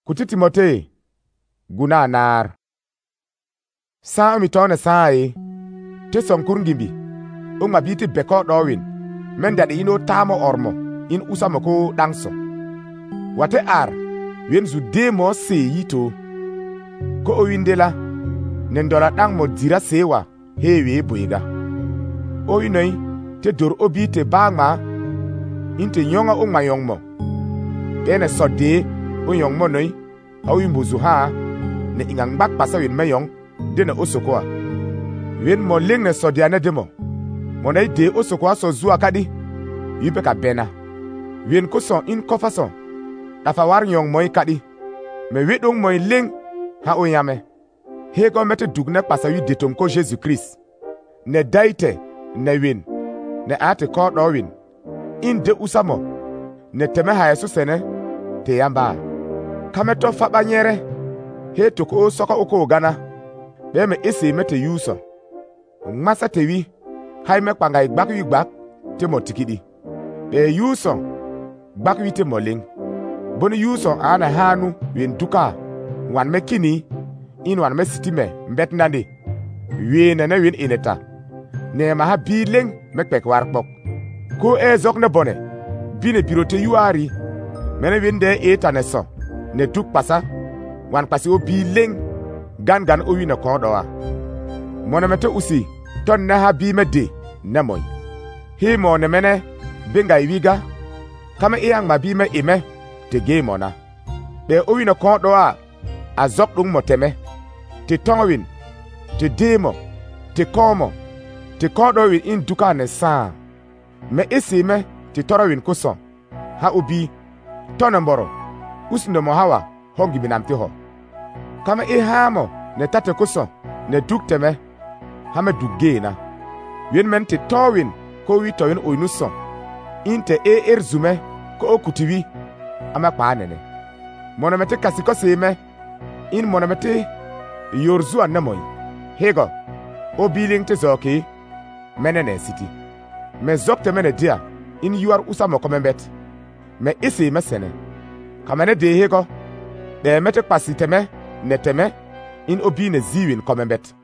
Kuti Timote guna nar sa mi tone sai te sonkur ngimbi o mabiti beko dowin men dade ino tamo ormo in usamo ko dangso wate ar wen zu demo se yito ko o windela nen dola dang mo dira sewa hewe boiga o winoi te dor obi te bangma inte nyonga o mayongmo bene sodde o yongmo noi awi mbuzu ha ne ingang bak pasa win mayong dena osokoa wen mo ling ne sodiane demo mo nay de osokoa so zuwa kadi yipe ka bena wen ko son in kofa son dafa war nyong moy kadi me wedong moy ling ha o yame he ko mete dugne pasa wi detom ko Jesus Christ ne daite ne win ne ate ko do win in de usamo ne teme ha yesu sene te yamba kameto fa banyere he to ko soko oko gana be me ese mete yuso masa tewi hay me kpanga igbak wi gbak te motikidi be yuso gbak wi te moling bonu yuso ana hanu wen duka wan me kini in wan me sitime mbetnande wi na win ineta ne ma ha bileng me pek war pok ko e zok ne bone bine birote yuari mene winde etaneso ne duk pasa wan pasi o bileng gan o wina ko doa mona mete usi ton na ha bi mede na moy he mo ne mene benga iwiga kama iyang ma bi me ime te ge mona be o wina ko doa azok dung moteme te tongwin te demo te komo te ko do win in duka ne sa me esi me te torowin kuso ha obi tonamboro usndo mo hawa hongi binamti ho kama hamo ne tate kuso ne dukteme hame dugena wen men te towin ko wi towin oinuso inte erzume ko okutiwi ama paanene monomete kasiko seme in monomete yorzu anamoy hego obiling te zoki menene city me zokte mene dia in yuar usamo komembet me isi mesene kamene de hego de mete pasiteme neteme in obi ne ziwin komembet